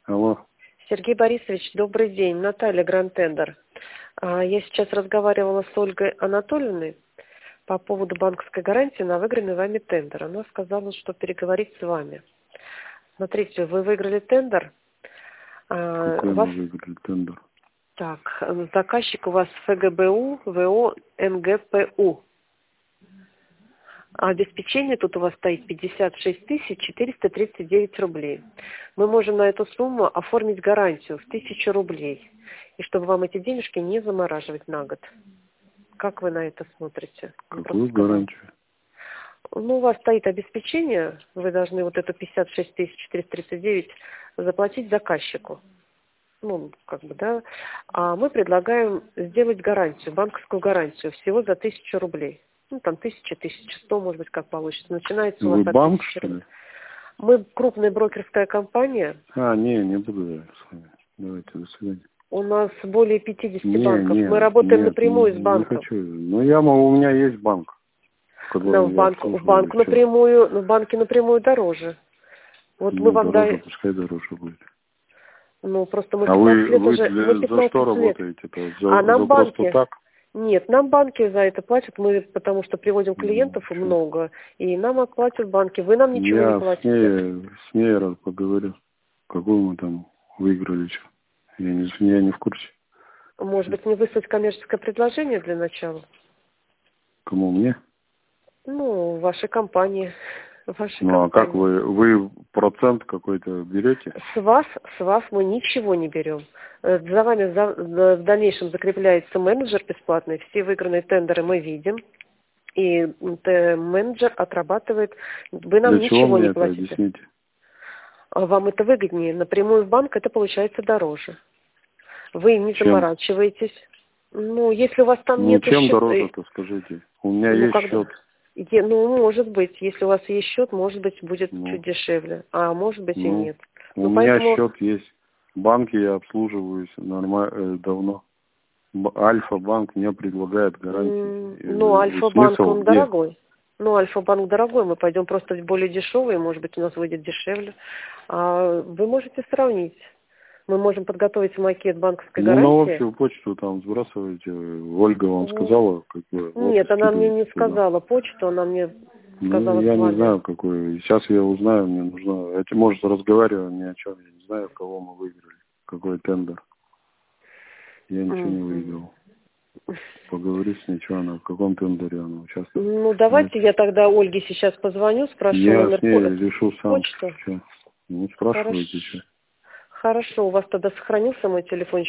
Алло. Сергей Борисович, добрый день. Наталья, Гранд Тендер. Я сейчас разговаривала с Ольгой Анатольевной по поводу банковской гарантии на выигранный вами тендер. Она сказала, что переговорить с вами. Смотрите, вы выиграли тендер. Какой мы выиграли тендер? Так, заказчик у вас ФГБУ, ВО, НГПУ. А обеспечение тут у вас стоит 56 439 рублей. Мы можем на эту сумму оформить гарантию в 1000 рублей. И чтобы вам эти денежки не замораживать на год. Как вы на это смотрите? Какую гарантию? Ну, у вас стоит обеспечение, вы должны вот эту 56 439 заплатить заказчику. Ну, как бы, да. А мы предлагаем сделать гарантию, банковскую гарантию, всего за 1000 рублей. Ну, там 1000, 1100, может быть, как получится. Начинается у вас Вы от банк, 1000 что ли? рублей. Мы крупная брокерская компания. Не буду я с вами. Давайте, до свидания. У нас более 50 банков. Мы работаем Нет, напрямую с не банком. хочу. Ну, у меня есть банк, в Но котором в я банк напрямую, в банке напрямую дороже. Вот мы Ну, вам дороже, даем. пускай дороже будет. Ну, просто мы А 15 лет вы уже, мы за 15 что лет. работаете-то? А За нам просто банки, так? нет, нам банки за это платят, мы потому что приводим клиентов Чё? много, и нам оплатят банки, вы нам ничего не Я платите. с ней раз поговорю. Какую мы там выиграли, что? Я не в курсе. Может быть, мне выслать коммерческое предложение для начала? Кому, мне? Ну, вашей компании. Вашей Ну, а как компании. вы процент какой-то берете? С вас мы ничего не берем. За вами в дальнейшем закрепляется менеджер бесплатный. Все выигранные тендеры мы видим. И менеджер отрабатывает. Вы нам Для чего ничего мне не это платите. объясните? А вам это выгоднее. Напрямую в банк это получается дороже. Вы не Чем? заморачиваетесь. Ну, если у вас там Ну, нет чем счета... дороже-то, скажите? У меня Ну, есть когда... счет. Ну, может быть, если у вас есть счет, может быть, будет чуть Ну, дешевле. А может быть и нет. у Ну, меня поэтому... счет есть. В банке я обслуживаюсь давно. Альфа-банк мне предлагает гарантии. Ну, Альфа-банк, Смысл он где? дорогой. Ну, Альфа-банк дорогой, мы пойдем просто в более дешевый, может быть, у нас выйдет дешевле. А вы можете сравнить. Мы можем подготовить макет банковской Ну, на гарантии. общую почту там сбрасываете. Ольга вам сказала, как бы, вот и Нет, она мне не скидывайте туда. сказала почту, она мне Ну, сказала я с не вами. знаю, какой. Сейчас я узнаю, мне нужно... Может, разговариваем ни о чем. Я не знаю, кого мы выиграли. Какой тендер. Я ничего не выиграл. Поговори с ней, что она, в каком тендере она участвует. Ну, давайте я тогда Ольге сейчас позвоню, спрошу Я номер с ней решу сам. почты. Что? Ну, Хорошо. спрашивайте, что. Хорошо, у вас тогда сохранился мой телефон?